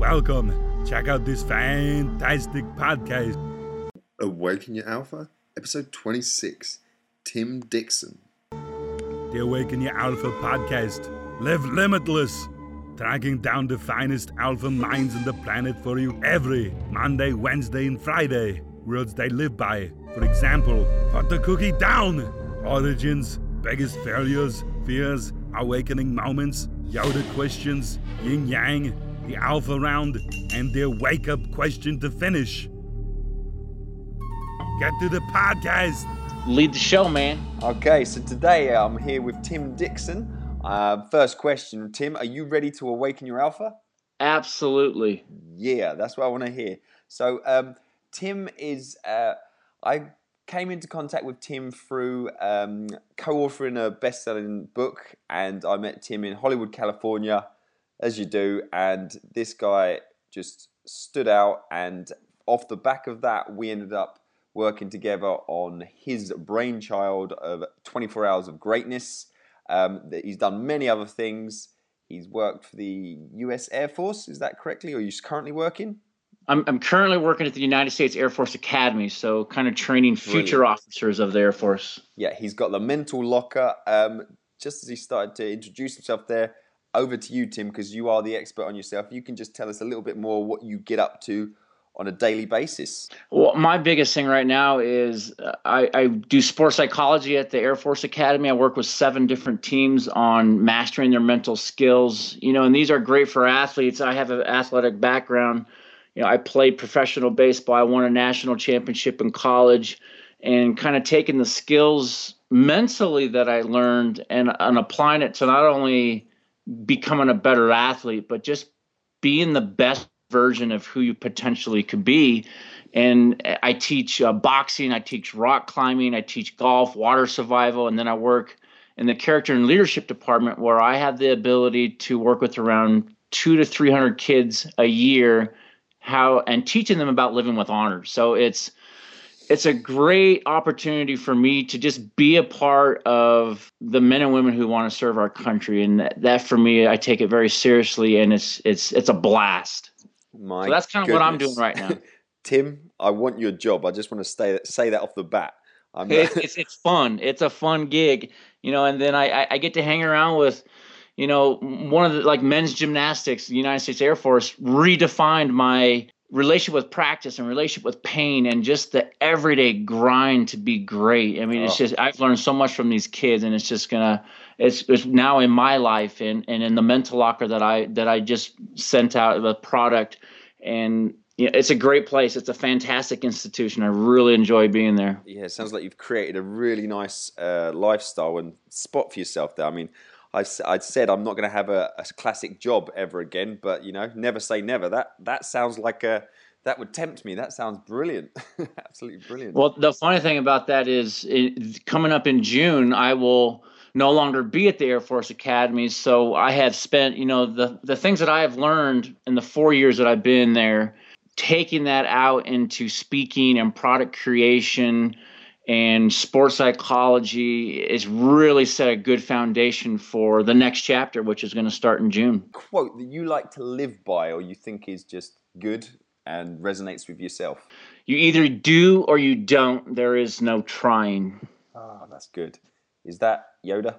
Welcome. Check out this fantastic podcast. Awaken Your Alpha, episode 26. Tim Dixon. The Awaken Your Alpha podcast. Live limitless. Tracking down the finest alpha minds on the planet for you every Monday, Wednesday, and Friday. Words they live by. For example, put the cookie down. Origins, biggest failures, fears, awakening moments, Yoda questions, yin yang, the alpha round, and their wake up question to finish. Get to the podcast. Lead the show, man. Okay, so today I'm here with Tim Dixon. First question, Tim, are you ready to awaken your alpha? Absolutely. Yeah, that's what I want to hear. So Tim is, I came into contact with Tim through co-authoring a best-selling book, and I met Tim in Hollywood, California, as you do, and this guy just stood out, and off the back of that, we ended up working together on his brainchild of 24 Hours of Greatness. He's done many other things. He's worked for the U.S. Air Force, is that correctly? Or are you currently working? I'm currently working at the United States Air Force Academy, so kind of training future officers of the Air Force. Yeah, he's got the mental locker. Just as he started to introduce himself there, over to you, Tim, because you are the expert on yourself. You can just tell us a little bit more what you get up to on a daily basis. Well, my biggest thing right now is I do sports psychology at the Air Force Academy. I work with 7 different teams on mastering their mental skills, and these are great for athletes. I have an athletic background. I played professional baseball. I won a national championship in college, and kind of taking the skills mentally that I learned and applying it to not only becoming a better athlete, but just being the best version of who you potentially could be. And I teach boxing, I teach rock climbing, I teach golf, water survival, and then I work in the character and leadership department where I have the ability to work with around 200 to 300 kids a year, and teaching them about living with honor. So it's a great opportunity for me to just be a part of the men and women who want to serve our country, and that for me, I take it very seriously, and it's a blast. So that's kind of what I'm doing right now. Tim, I want your job. I just want to say that off the bat. It's fun. It's a fun gig, and then I get to hang around with, one of the men's gymnastics. The United States Air Force redefined my relationship with practice and relationship with pain and just the everyday grind to be great. I mean, it's just, I've learned so much from these kids, and it's just it's now in my life and in the mental locker that I just sent out the product. And it's a great place. It's a fantastic institution. I really enjoy being there. Yeah, it sounds like you've created a really nice lifestyle and spot for yourself there. I mean, I'd said I'm not going to have a classic job ever again, but never say never. That sounds like that would tempt me. That sounds brilliant, absolutely brilliant. Well, the funny thing about that is, coming up in June, I will no longer be at the Air Force Academy. So I have spent, the things that I have learned in the 4 years that I've been there, taking that out into speaking and product creation and sports psychology is really set a good foundation for the next chapter, which is going to start in June. Quote that you like to live by or you think is just good and resonates with yourself? You either do or you don't. There is no trying. Oh, that's good. Is that Yoda?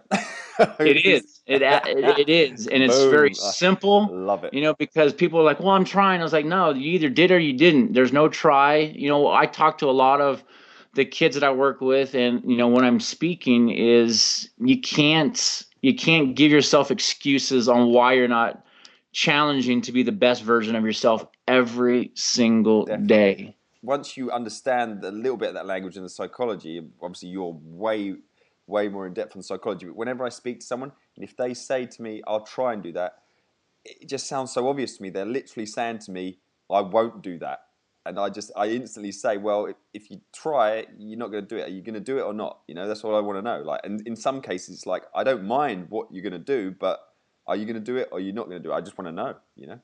It is. It is. And it's very simple. Love it. Because people are like, well, I'm trying. I was like, no, you either did or you didn't. There's no try. I talk to a lot of the kids that I work with, and when I'm speaking, is you can't give yourself excuses on why you're not challenging to be the best version of yourself every single day. Once you understand a little bit of that language and the psychology, obviously you're way more in depth on psychology. But whenever I speak to someone, and if they say to me, "I'll try and do that," it just sounds so obvious to me. They're literally saying to me, "I won't do that." And I instantly say, well, if you try it, you're not going to do it. Are you going to do it or not? That's what I want to know. And in some cases, it's like, I don't mind what you're going to do, but are you going to do it or you're not going to do it? I just want to know,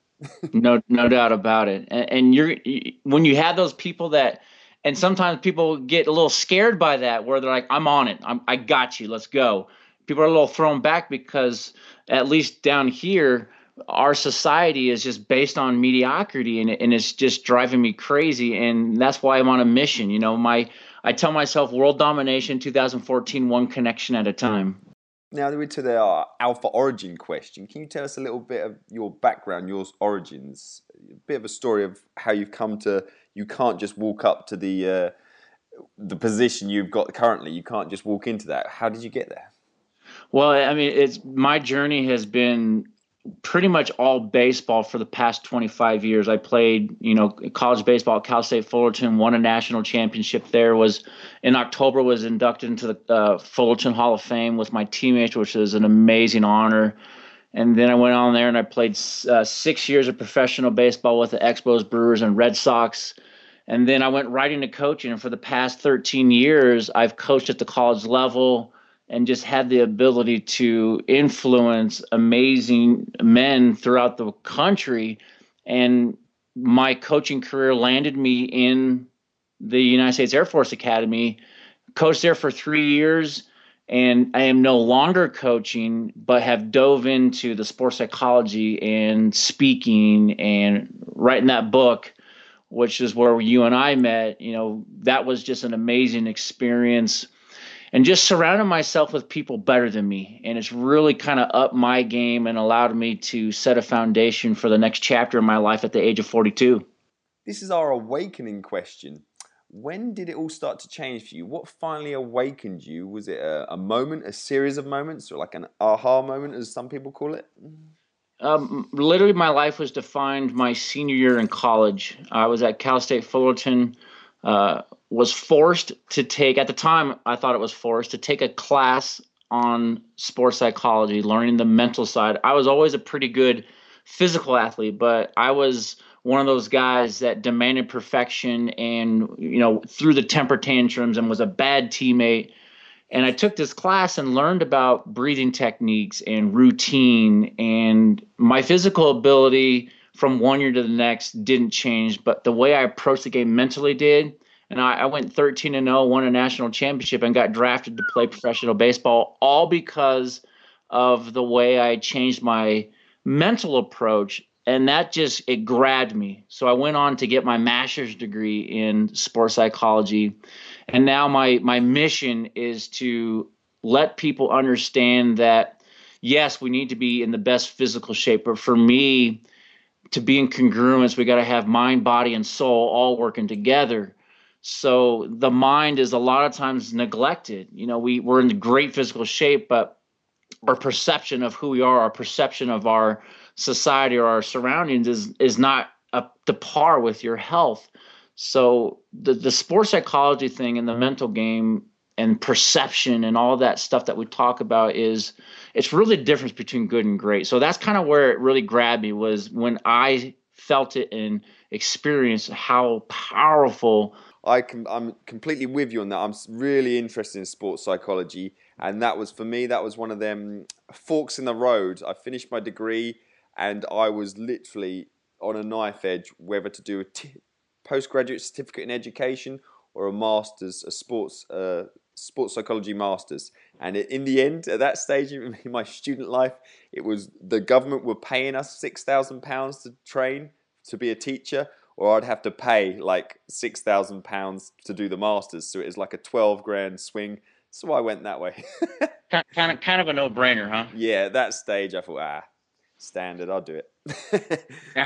No doubt about it. And when you have those people that, and sometimes people get a little scared by that, where they're like, I'm on it. I got you. Let's go. People are a little thrown back because at least down here, our society is just based on mediocrity, and it's just driving me crazy. And that's why I'm on a mission. I tell myself world domination 2014, one connection at a time. Now we're to the Alpha origin question. Can you tell us a little bit of your background, your origins, a bit of a story of how you've come to, you can't just walk up to the position you've got currently. You can't just walk into that. How did you get there? Well, I mean, my journey has been pretty much all baseball for the past 25 years. I played, college baseball at Cal State Fullerton, won a national championship there, in October was inducted into the Fullerton Hall of Fame with my teammates, which is an amazing honor. And then I went on there and I played 6 years of professional baseball with the Expos, Brewers, and Red Sox. And then I went right into coaching. And for the past 13 years, I've coached at the college level and just had the ability to influence amazing men throughout the country. And my coaching career landed me in the United States Air Force Academy, coached there for 3 years, and I am no longer coaching, but have dove into the sports psychology and speaking and writing that book, which is where you and I met. That was just an amazing experience. And just surrounding myself with people better than me. And it's really kind of upped my game and allowed me to set a foundation for the next chapter in my life at the age of 42. This is our awakening question. When did it all start to change for you? What finally awakened you? Was it a moment, a series of moments, or like an aha moment, as some people call it? Literally, my life was defined my senior year in college. I was at Cal State Fullerton, was forced to take, at the time I thought it was forced, to take a class on sports psychology, learning the mental side. I was always a pretty good physical athlete, but I was one of those guys that demanded perfection and, threw the temper tantrums and was a bad teammate. And I took this class and learned about breathing techniques and routine, and my physical ability from one year to the next didn't change, but the way I approached the game mentally did. And I went 13-0, won a national championship, and got drafted to play professional baseball, all because of the way I changed my mental approach. And that it grabbed me. So I went on to get my master's degree in sports psychology. And now my mission is to let people understand that, yes, we need to be in the best physical shape. But for me, to be in congruence, we got to have mind, body, and soul all working together. So the mind is a lot of times neglected. We're in great physical shape, but our perception of who we are, our perception of our society or our surroundings is not up to par with your health. So the sports psychology thing and the mental game and perception and all that stuff that we talk about it's really the difference between good and great. So that's kind of where it really grabbed me, was when I felt it and experienced how powerful. I'm completely with you on that. I'm really interested in sports psychology, and that was, for me, that was one of them forks in the road. I finished my degree, and I was literally on a knife edge whether to do a postgraduate certificate in education or a master's, a sports psychology master's. And in the end, at that stage in my student life, it was the government were paying us £6,000 to train to be a teacher, or I'd have to pay like £6,000 to do the masters. So it was like a 12 grand swing. So I went that way. kind of a no-brainer, huh? Yeah, at that stage I thought, standard, I'll do it.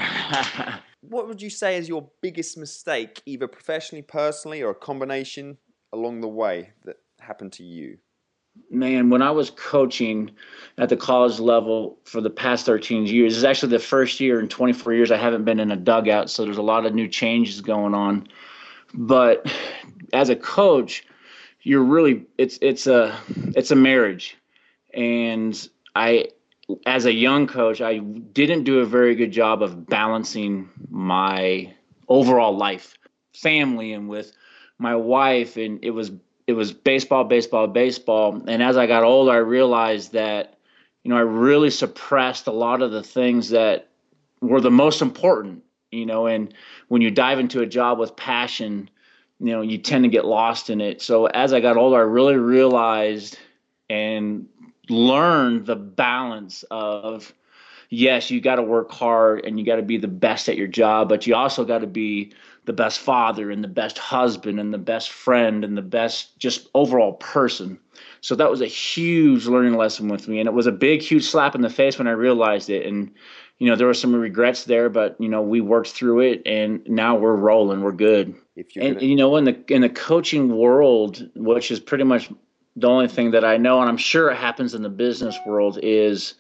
What would you say is your biggest mistake, either professionally, personally, or a combination along the way that happened to you? Man, when I was coaching at the college level for the past 13 years, this is actually the first year in 24 years I haven't been in a dugout, so there's a lot of new changes going on. But as a coach, you're really it's a marriage. And as a young coach, I didn't do a very good job of balancing my overall life, family, and with my wife, and it was baseball. And as I got older, I realized that, I really suppressed a lot of the things that were the most important, and when you dive into a job with passion, you tend to get lost in it. So as I got older, I really realized and learned the balance of, yes, you got to work hard and you got to be the best at your job, but you also got to be the best father and the best husband and the best friend and the best just overall person. So that was a huge learning lesson with me. And it was a big, huge slap in the face when I realized it. And, there were some regrets there, but, we worked through it and now we're rolling. We're good. In the coaching world, which is pretty much the only thing that I know, and I'm sure it happens in the business world, is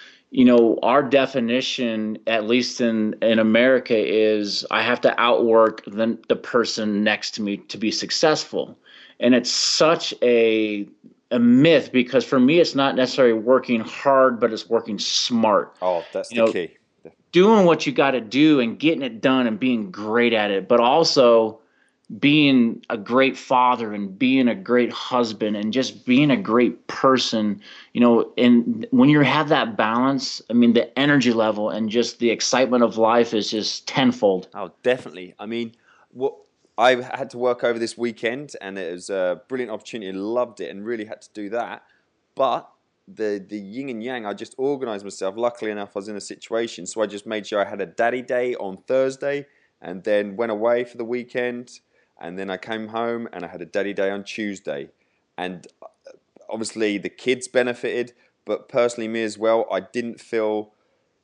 our definition, at least in America, is I have to outwork the person next to me to be successful. And it's such a myth, because for me, it's not necessarily working hard, but it's working smart. Oh, that's the key. Doing what you got to do and getting it done and being great at it, but also being a great father and being a great husband and just being a great person, and when you have that balance, I mean, the energy level and just the excitement of life is just tenfold. Oh, definitely. I mean, what I had to work over this weekend, and it was a brilliant opportunity. Loved it and really had to do that. But the yin and yang, I just organized myself. Luckily enough, I was in a situation, so I just made sure I had a daddy day on Thursday and then went away for the weekend. And then I came home and I had a daddy day on Tuesday. And obviously the kids benefited, but personally me as well, I didn't feel,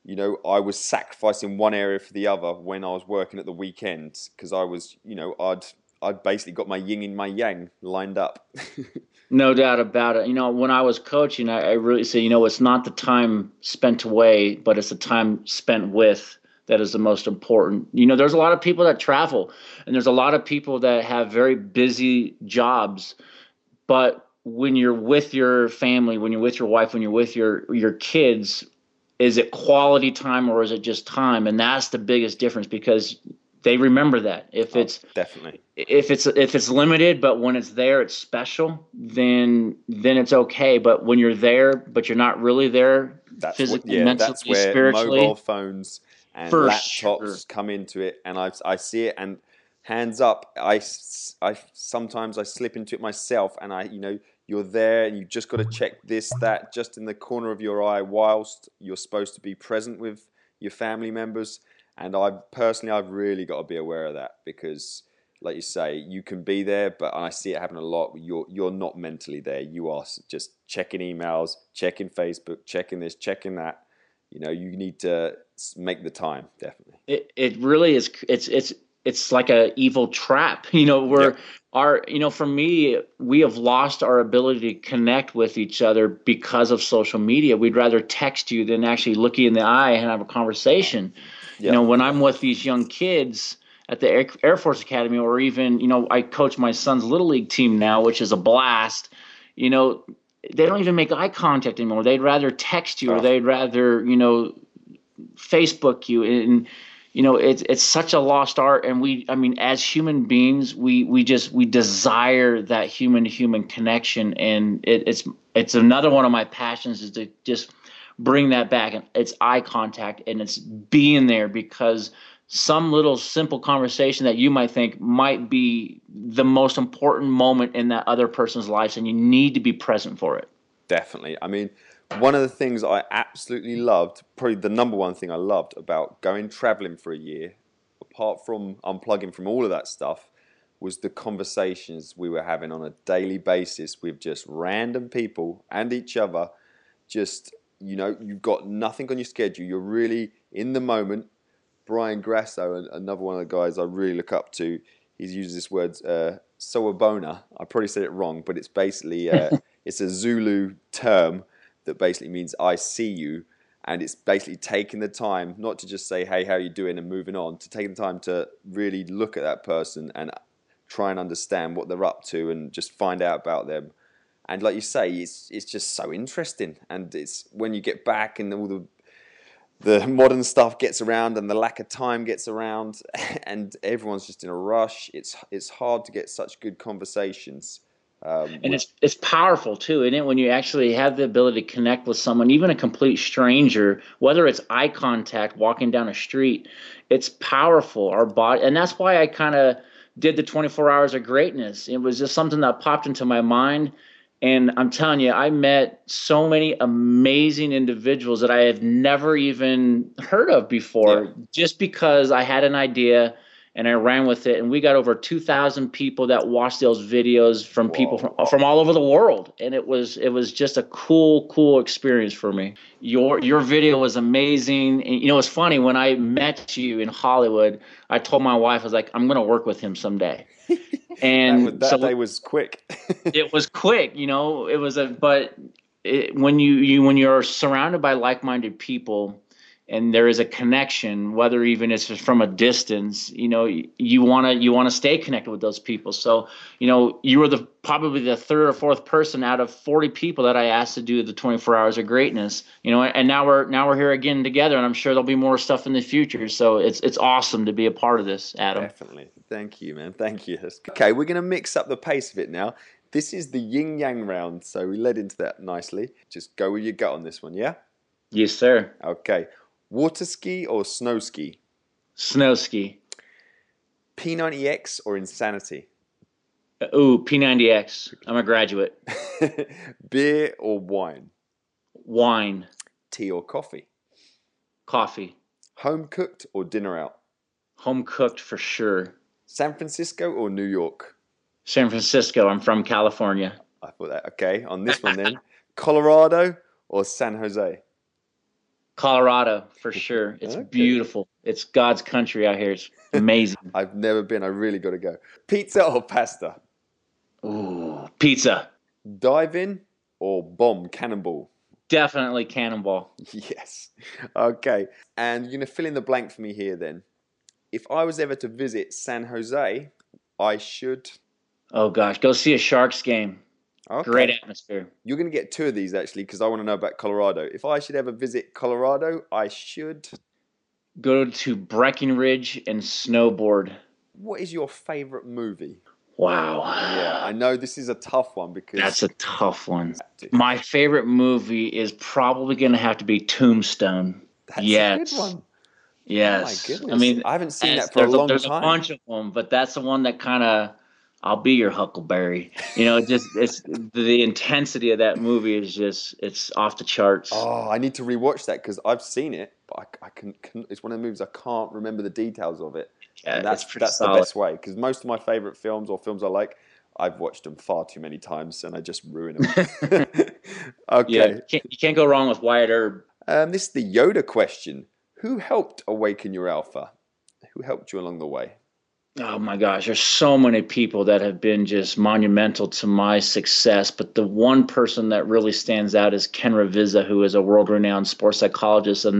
I was sacrificing one area for the other when I was working at the weekends, because I was, I'd basically got my yin and my yang lined up. No doubt about it. When I was coaching, I really say, it's not the time spent away, but it's the time spent with that is the most important. There's a lot of people that travel, and there's a lot of people that have very busy jobs, but when you're with your family, when you're with your wife, when you're with your kids, is it quality time or is it just time? And that's the biggest difference, because they remember that. If it's limited, but when it's there, it's special, then it's okay. But when you're there, but you're not really there, physically, mentally, that's where spiritually, mobile phones and laptops come into it, and I see it. And hands up, I sometimes I slip into it myself, and you're there, and you just got to check this, that, just in the corner of your eye, whilst you're supposed to be present with your family members. And I've really got to be aware of that, because, like you say, you can be there, but I see it happen a lot. You're not mentally there. You are just checking emails, checking Facebook, checking this, checking that. You need to make the time, definitely. It really is. It's like a evil trap. For me, we have lost our ability to connect with each other because of social media. We'd rather text you than actually look you in the eye and have a conversation. Yeah. When I'm with these young kids at the Air Force Academy, or even, I coach my son's Little League team now, which is a blast. They don't even make eye contact anymore. They'd rather text you, or they'd rather, Facebook you. And, it's such a lost art. And as human beings, we desire that human to human connection. And it's another one of my passions, is to just bring that back. And it's eye contact, and it's being there, because some little simple conversation that you might think might be the most important moment in that other person's life, and you need to be present for it. Definitely. One of the things I absolutely loved, probably the number one thing I loved about going traveling for a year, apart from unplugging from all of that stuff, was the conversations we were having on a daily basis with just random people and each other. Just, you've got nothing on your schedule. You're really in the moment. Brian Grasso, another one of the guys I really look up to, he's used this word, sawubona. I probably said it wrong, but it's basically, it's a Zulu term that basically means I see you. And it's basically taking the time, not to just say, hey, how are you doing, and moving on, to taking the time to really look at that person and try and understand what they're up to and just find out about them. And like you say, it's just so interesting. And it's when you get back and all the modern stuff gets around and the lack of time gets around and everyone's just in a rush, it's hard to get such good conversations. And it's powerful too, isn't it? When you actually have the ability to connect with someone, even a complete stranger, whether it's eye contact, walking down a street, it's powerful. Our body, and that's why I kind of did the 24 Hours of Greatness. It was just something that popped into my mind, And I'm telling you, I met so many amazing individuals that I had never even heard of Yeah. before, just because I had an idea and I ran with it. And we got over 2,000 people that watched those videos from people from all over the world. And it was just a cool experience for me. Your video was amazing. And it's funny, when I met you in Hollywood, I told my wife, I was like, I'm going to work with him someday. And that day was quick. it was quick, it was when you're surrounded by like-minded people and there is a connection, whether even it's from a distance, you want to stay connected with those people. So, you were probably the third or fourth person out of 40 people that I asked to do the 24 Hours of Greatness, and now we're here again together, and I'm sure there'll be more stuff in the future. So it's awesome to be a part of this, Adam. Definitely. Thank you, man. Thank you. Okay, we're going to mix up the pace of it now. This is the yin yang round, so we led into that nicely. Just go with your gut on this one, yeah? Yes, sir. Okay. Water ski or snow ski? Snow ski. P90X or Insanity? Ooh, P90X. I'm a graduate. Beer or wine? Wine. Tea or coffee? Coffee. Home cooked or dinner out? Home cooked for sure. San Francisco or New York? San Francisco. I'm from California. I thought that. Okay, on this one then. Colorado or San Jose? Colorado for sure. It's Okay. beautiful. It's God's country out here. It's amazing. I've never been. I really got to go. Pizza or pasta? Ooh, pizza. Dive in or bomb cannonball? Definitely Cannonball. Yes. Okay. And you're going to fill in the blank for me here then. If I was ever to visit San Jose, I should... Oh gosh, go see a Sharks game. Okay. Great atmosphere. You're going to get two of these actually because I want to know about Colorado. If I should ever visit Colorado, I should... Go to Breckenridge and snowboard. What is your favorite movie? Wow. Yeah, I know this is a tough one because... That's a tough one. My favorite movie is probably going to have to be Tombstone. That's Yes. a good one. Yes. Oh my goodness. I mean, I haven't seen that for a long there's time. a bunch of them, but that's the one that kind of, I'll be your Huckleberry. It's the intensity of that movie is just, it's off the charts. Oh, I need to rewatch that because I've seen it, but I can. It's one of the movies I can't remember the details of it. Yeah, And that's it's pretty the solid. best way because most of my favorite films or films I like, I've watched them far too many times and I just ruin them. Okay. Yeah, you can't go wrong with Wyatt Earp. This is the Yoda question. Who helped awaken your alpha? Who helped you along the way? Oh my gosh, there's so many people that have been just monumental to my success, but the one person that really stands out is Ken Ravizza, who is a world-renowned sports psychologist, and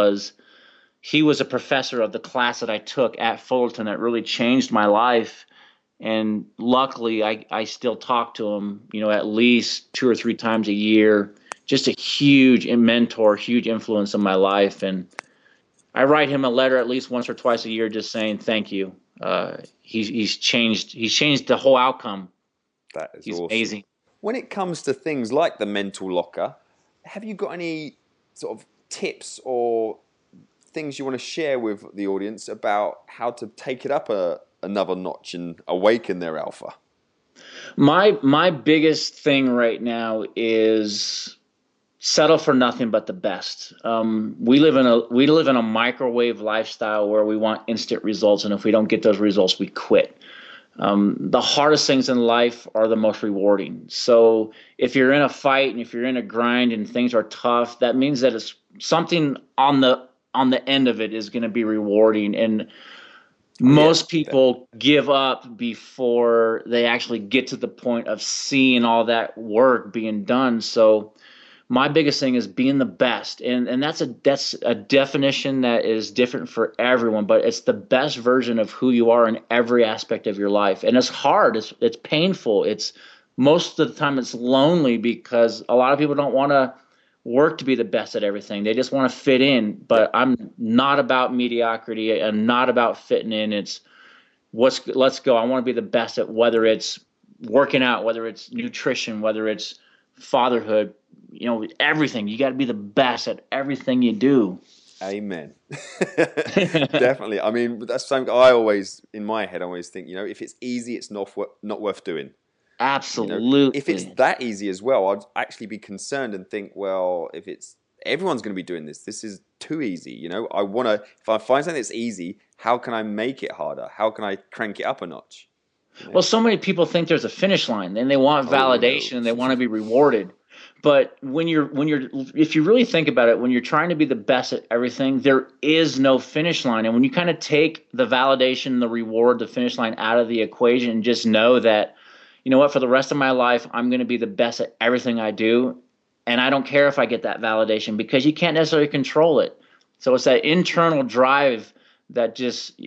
he was a professor of the class that I took at Fullerton that really changed my life. And luckily, I still talk to him, at least 2 or 3 times a year. Just a huge mentor, huge influence in my life. And I write him a letter at least once or twice a year, just saying thank you. He's changed the whole outcome. That is He's awesome. amazing. When it comes to things like the mental locker, have you got any sort of tips or things you want to share with the audience about how to take it up another notch and awaken their alpha? My biggest thing right now is settle for nothing but the best. We live in a microwave lifestyle where we want instant results, and if we don't get those results, we quit. The hardest things in life are the most rewarding. So if you're in a fight and if you're in a grind and things are tough, that means that it's something on the end of it is going to be rewarding. And most people give up before they actually get to the point of seeing all that work being done. So my biggest thing is being the best. And that's a definition that is different for everyone, but it's the best version of who you are in every aspect of your life. And it's hard. It's painful. It's most of the time it's lonely because a lot of people don't want to work to be the best at everything. They just want to fit in. But I'm not about mediocrity. I'm not about fitting in. It's let's go. I want to be the best at whether it's working out, whether it's nutrition, whether it's fatherhood, everything. You got to be the best at everything you do. Amen. Definitely. I mean, that's something I always, in my head, I always think, if it's easy, it's not worth doing. Absolutely. If it's that easy as well, I'd actually be concerned and think, well, if it's everyone's going to be doing this, this is too easy. I want to. If I find something that's easy, how can I make it harder? How can I crank it up a notch? Well, so many people think there's a finish line and they want validation and they want to be rewarded. But if you really think about it, when you're trying to be the best at everything, there is no finish line. And when you kind of take the validation, the reward, the finish line out of the equation and just know that, you know what, for the rest of my life, I'm going to be the best at everything I do. And I don't care if I get that validation because you can't necessarily control it. So it's that internal drive that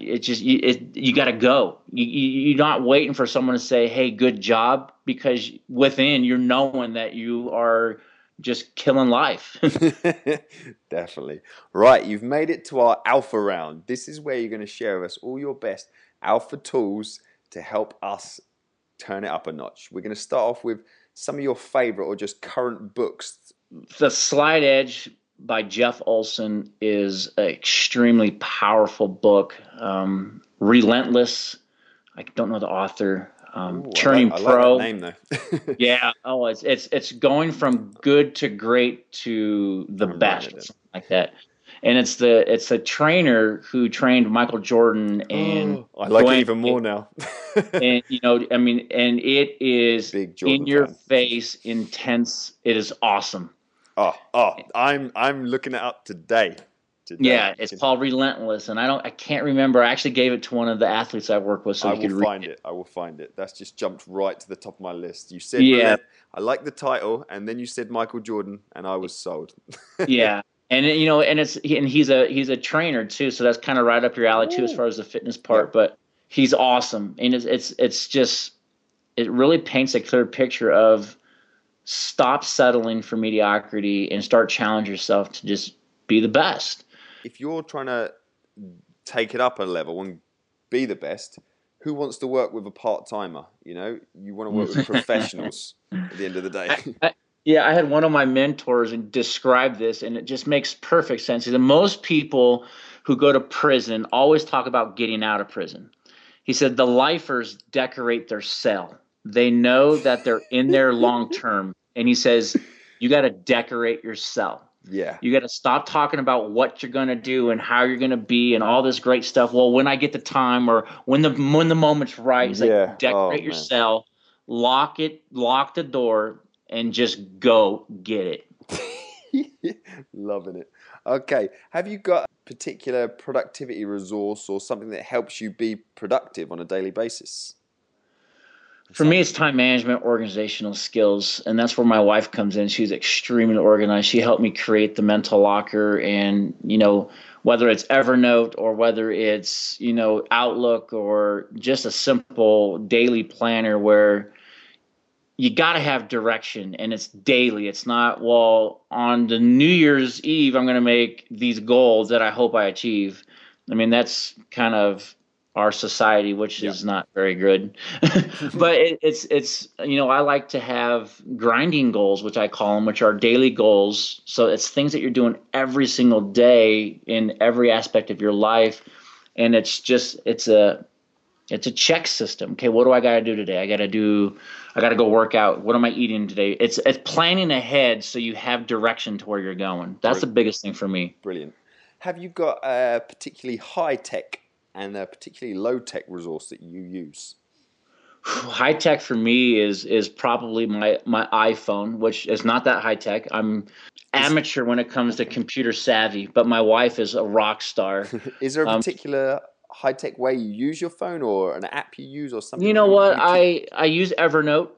you got to go. You're not waiting for someone to say, hey, good job, because within you're knowing that you are just killing life. Definitely. Right, you've made it to our alpha round. This is where you're going to share with us all your best alpha tools to help us turn it up a notch. We're going to start off with some of your favorite or just current books. The Slight Edge by Jeff Olson is an extremely powerful book. Relentless, I don't know the author. Turning Pro. I like that name though. Yeah. Oh, it's going from good to great to the best, something like that. And it's a trainer who trained Michael Jordan, and I like it even more now. And and it is in your face, intense. It is awesome. I'm looking it up today. Yeah, it's called Relentless, and I can't remember. I actually gave it to one of the athletes I work with, so you could read it. I will find it. That's just jumped right to the top of my list. You said, I like the title, and then you said Michael Jordan, and I was sold. Yeah, and he's a trainer too, so that's kind of right up your alley too, as far as the fitness part. Yeah. But he's awesome, and it's just it really paints a clear picture of stop settling for mediocrity and start challenge yourself to just be the best. If you're trying to take it up a level and be the best, who wants to work with a part-timer? You want to work with professionals at the end of the day. I had one of my mentors describe this, and it just makes perfect sense. He said, most people who go to prison always talk about getting out of prison. He said, the lifers decorate their cell. They know that they're in there long term. And he says, you got to decorate your cell. Yeah. You got to stop talking about what you're going to do and how you're going to be and all this great stuff. Well, when I get the time or when the moment's right, it's like decorate your cell, lock the door, and just go get it. Loving it. Okay. Have you got a particular productivity resource or something that helps you be productive on a daily basis? For me, it's time management, organizational skills, and that's where my wife comes in. She's extremely organized. She helped me create the mental locker, and whether it's Evernote or whether it's Outlook or just a simple daily planner where you got to have direction, and it's daily. It's not, well, on the New Year's Eve, I'm going to make these goals that I hope I achieve. I mean, that's kind of our society, which is not very good. But it's I like to have grinding goals, which I call them, which are daily goals. So it's things that you're doing every single day in every aspect of your life. And it's a check system. Okay, what do I got to do today? I got to go work out. What am I eating today? It's planning ahead so you have direction to where you're going. That's the biggest thing for me. Brilliant. Have you got a particularly high-tech and a particularly low-tech resource that you use? High-tech for me is probably my iPhone, which is not that high-tech. I'm amateur when it comes to computer savvy, but my wife is a rock star. Is there a particular high-tech way you use your phone or an app you use or something? You know what? I use Evernote.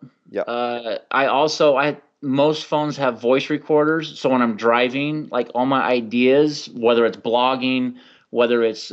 Yeah. Most phones have voice recorders, so when I'm driving, like all my ideas, whether it's blogging, whether it's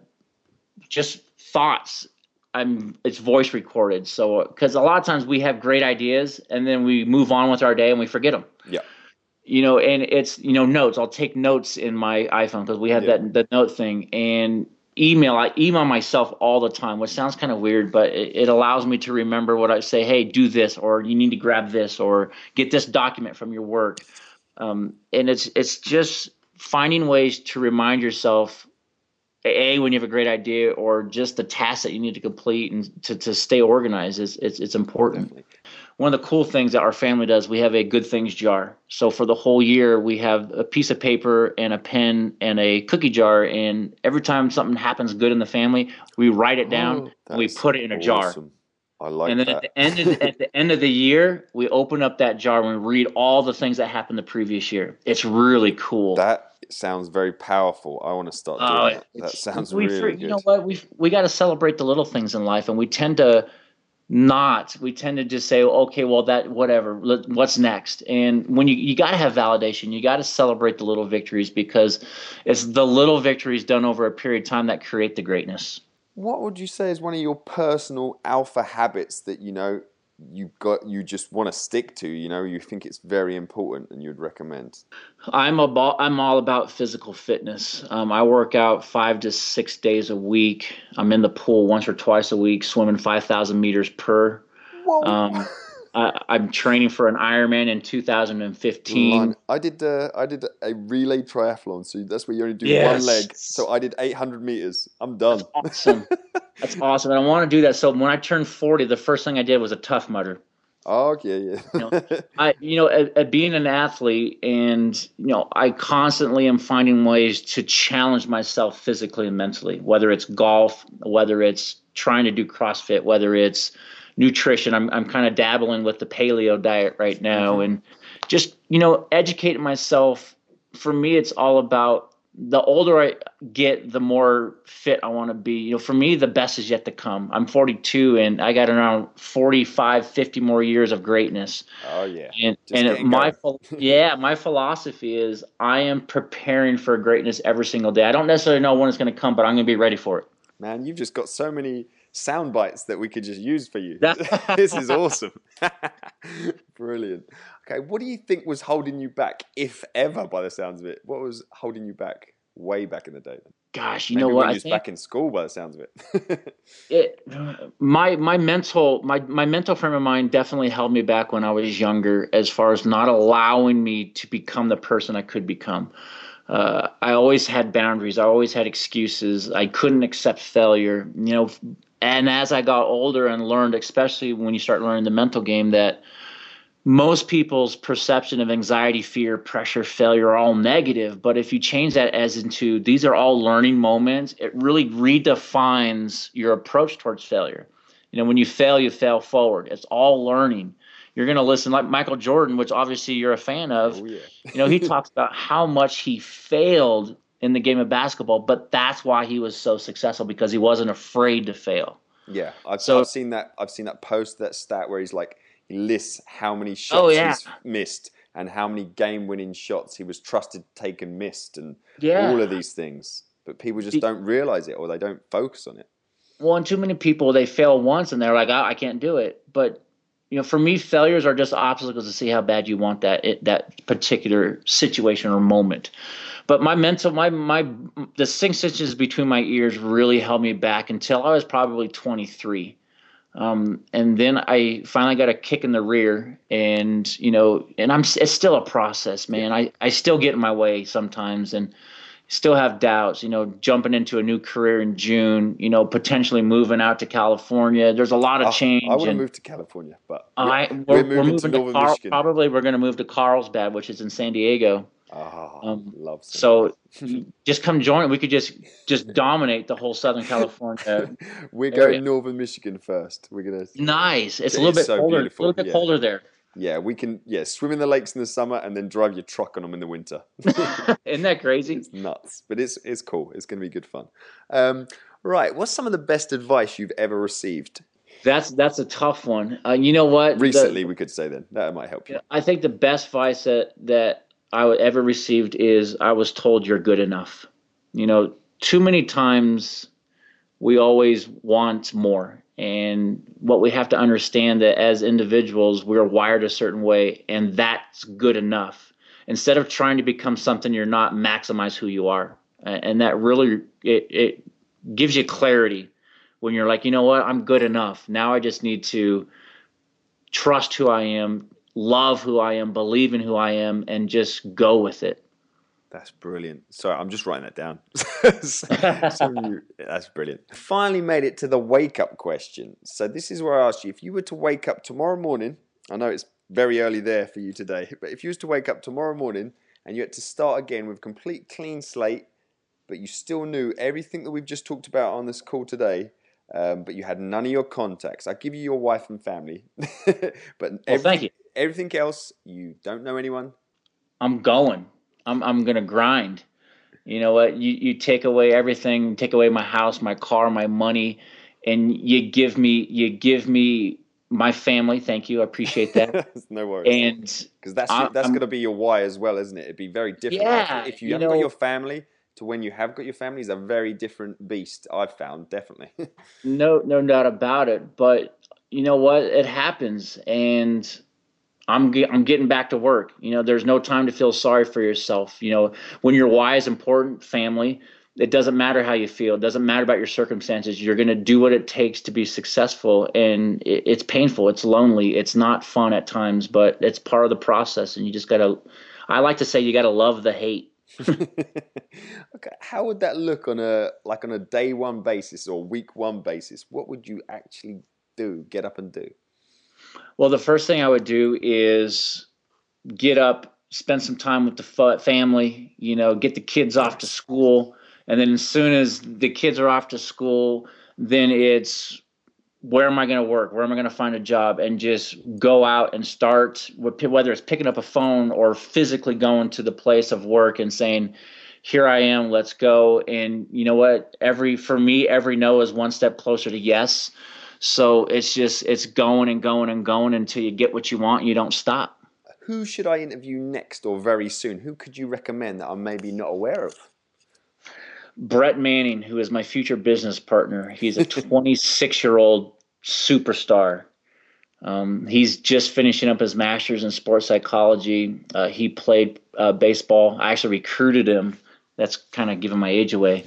just thoughts, it's voice recorded. So because a lot of times we have great ideas and then we move on with our day and we forget them. Yeah. And it's notes. I'll take notes in my iPhone because we have the note thing. And I email myself all the time, which sounds kind of weird, but it allows me to remember what I say. Hey, do this, or you need to grab this, or get this document from your work. And it's just finding ways to remind yourself, when you have a great idea, or just the task that you need to complete and to stay organized. It's important. one of the cool things that our family does, we have a good things jar. So for the whole year, we have a piece of paper and a pen and a cookie jar. And every time something happens good in the family, we write it down and we put it in a jar. I like and then that. at the end of the year, we open up that jar and we read all the things that happened the previous year. It's really cool. That sounds very powerful. I want to start doing that. That sounds really good. You know what? We got to celebrate the little things in life, and we tend to not. We tend to just say, okay, well, that whatever. What's next? And when you got to have validation, you got to celebrate the little victories, because it's the little victories done over a period of time that create the greatness. What would you say is one of your personal alpha habits that you just want to stick to? You think it's very important and you'd recommend? I'm all about physical fitness. I work out 5 to 6 days a week. I'm in the pool once or twice a week, swimming 5,000 meters per. Whoa. I'm training for an Ironman in 2015. I did a relay triathlon, so that's where you only do one leg. So I did 800 meters. I'm done. That's awesome. That's awesome. And I want to do that. So when I turned 40, the first thing I did was a Tough Mudder. Oh, okay, yeah. At being an athlete, and I constantly am finding ways to challenge myself physically and mentally, whether it's golf, whether it's trying to do CrossFit, whether it's nutrition. I'm kind of dabbling with the paleo diet right now, and just educating myself. For me, it's all about, the older I get, the more fit I want to be. For me, the best is yet to come. I'm 42, and I got around 45, 50 more years of greatness. Oh yeah. My philosophy is I am preparing for greatness every single day. I don't necessarily know when it's going to come, but I'm going to be ready for it. Man, you've just got so many sound bites that we could just use for you. This is awesome. Brilliant. Okay, what do you think was holding you back, if ever, by the sounds of it? What was holding you back way back in the day then? Gosh, Maybe know what? When you was back in school, by the sounds of it. My mental frame of mind definitely held me back when I was younger, as far as not allowing me to become the person I could become. I always had boundaries. I always had excuses. I couldn't accept failure. And as I got older and learned, especially when you start learning the mental game, that most people's perception of anxiety, fear, pressure, failure are all negative. But if you change that as into these are all learning moments, it really redefines your approach towards failure. When you fail forward. It's all learning. You're going to listen, like Michael Jordan, which obviously you're a fan of. Oh, yeah. He talks about how much he failed in the game of basketball, but that's why he was so successful, because he wasn't afraid to fail. Yeah, I've seen that. I've seen that post, that stat where he lists how many shots he's missed and how many game-winning shots he was trusted to take and missed, and all of these things. But people just don't realize it, or they don't focus on it. Well, and too many people, they fail once and they're like, I can't do it. But for me, failures are just obstacles to see how bad you want that particular situation or moment. But the 6 inches between my ears really held me back until I was probably 23. And then I finally got a kick in the rear, and it's still a process, man. I still get in my way sometimes, and still have doubts, jumping into a new career in June, potentially moving out to California. There's a lot of change. I want to move to California, but we're moving to Northern Michigan. Probably we're going to move to Carlsbad, which is in San Diego. Love. So just come join. We could just dominate the whole Southern California. We're going Northern Michigan first. We're gonna. Nice. It's a little bit colder. Beautiful. A little bit colder there. Yeah, we can. Yeah, swim in the lakes in the summer and then drive your truck on them in the winter. Isn't that crazy? It's nuts, but it's cool. It's going to be good fun. Right. What's some of the best advice you've ever received? That's a tough one. You know what? Recently, we could say then that might help you. I think the best advice that I ever received is I was told you're good enough. Too many times we always want more. And what we have to understand that as individuals, we're wired a certain way, and that's good enough. Instead of trying to become something you're not, maximize who you are. And that really, it gives you clarity when you're like, you know what, I'm good enough. Now I just need to trust who I am, love who I am, believe in who I am, and just go with it. That's brilliant. Sorry, I'm just writing that down. That's brilliant. Finally made it to the wake-up question. So this is where I ask you, if you were to wake up tomorrow morning I know it's very early there for you today, but if you was to wake up tomorrow morning and you had to start again with a complete clean slate, but you still knew everything that we've just talked about on this call today, but you had none of your contacts. I give you your wife and family, but thank you. Everything else, you don't know anyone. I'm going. I'm gonna grind. You know what? You take away everything, take away my house, my car, my money, and you give me my family. Thank you. I appreciate that. No worries. And because that's going to be your why as well, isn't it? It'd be very different. Yeah. If you haven't got your family to when you have got your family is a very different beast. I've found, definitely. No doubt about it. But you know what? It happens, and I'm getting back to work. You know, there's no time to feel sorry for yourself. You know, when your why is important, family, it doesn't matter how you feel. It doesn't matter about your circumstances. You're going to do what it takes to be successful. And it's painful. It's lonely. It's not fun at times, but it's part of the process. And you just got to, I like to say, you got to love the hate. Okay. How would that look on a day one basis or week one basis? What would you actually do? Get up and do? Well, the first thing I would do is get up, spend some time with the family, you know, get the kids off to school. And then as soon as the kids are off to school, then it's where am I going to work? Where am I going to find a job? And just go out and start, whether it's picking up a phone or physically going to the place of work and saying, here I am, let's go. And you know what? For me, every no is one step closer to yes. So it's going and going and going until you get what you want and you don't stop. Who should I interview next or very soon? Who could you recommend that I'm maybe not aware of? Brett Manning, who is my future business partner. He's a 26-year-old superstar. He's just finishing up his master's in sports psychology. He played baseball. I actually recruited him. That's kind of giving my age away.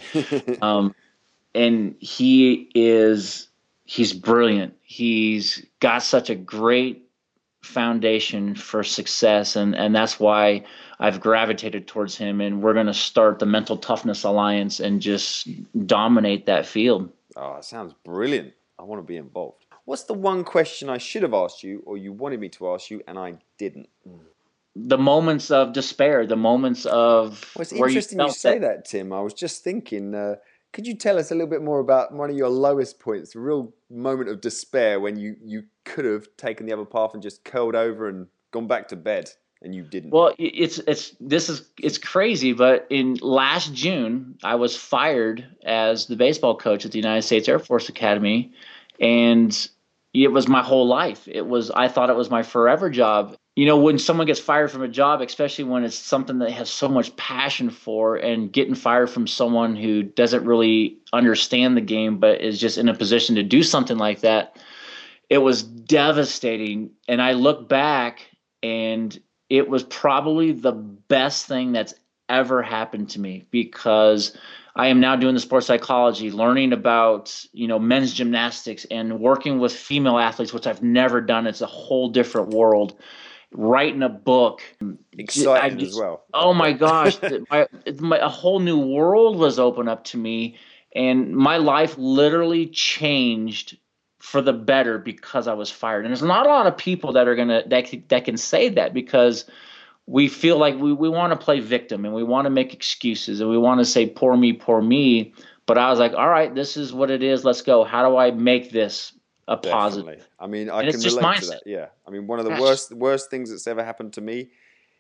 And he's brilliant. He's got such a great foundation for success, and that's why I've gravitated towards him, and we're going to start the Mental Toughness Alliance and just dominate that field. Oh, that sounds brilliant. I want to be involved. What's the one question I should have asked you or you wanted me to ask you and I didn't? The moments of despair, the moments of well, it's where interesting you you say that, Tim. I was just thinking, could you tell us a little bit more about one of your lowest points, a real moment of despair when you could have taken the other path and just curled over and gone back to bed and you didn't? Well, it's crazy, but in last June, I was fired as the baseball coach at the United States Air Force Academy, and it was my whole life. I thought it was my forever job. You know, when someone gets fired from a job, especially when it's something that they have so much passion for, and getting fired from someone who doesn't really understand the game but is just in a position to do something like that, it was devastating. And I look back, and it was probably the best thing that's ever happened to me, because I am now doing the sports psychology, learning about, you know, men's gymnastics and working with female athletes, which I've never done. It's a whole different world. Writing a book. Exciting as well. Oh my gosh. A whole new world was opened up to me, and my life literally changed for the better because I was fired. And there's not a lot of people that are that can say that, because we feel like we want to play victim, and we want to make excuses, and we want to say poor me, poor me. But I was like, all right, this is what it is. Let's go. How do I make this a positive? Definitely. I mean, I can relate to that. Yeah. I mean, one of the worst things that's ever happened to me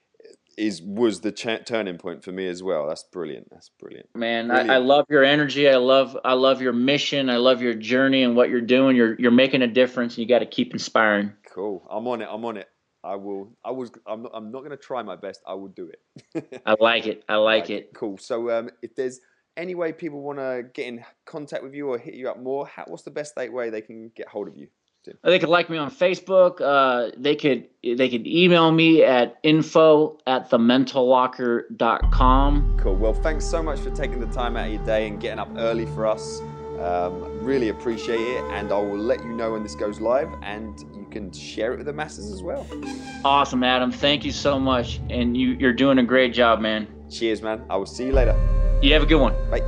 was the turning point for me as well. That's brilliant. Man, brilliant. I love your energy. I love your mission. I love your journey and what you're doing. You're making a difference, and you got to keep inspiring. Cool. I'm on it. I'm not going to try my best. I will do it. I like it. Cool. So if there's any way people want to get in contact with you or hit you up more, what's the best way they can get hold of you, Tim? They could like me on Facebook. They could email me at info@thementallocker.com. Cool. Well, thanks so much for taking the time out of your day and getting up early for us. Really appreciate it, and I will let you know when this goes live, and you can share it with the masses as well. Awesome, Adam. Thank you so much, and you're doing a great job, man. Cheers, man. I will see you later. You have a good one. Bye.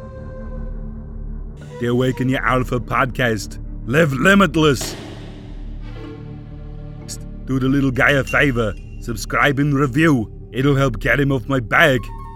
The Awaken Your Alpha podcast. Live limitless. do the little guy a favor. Subscribe and review. It'll help get him off my back.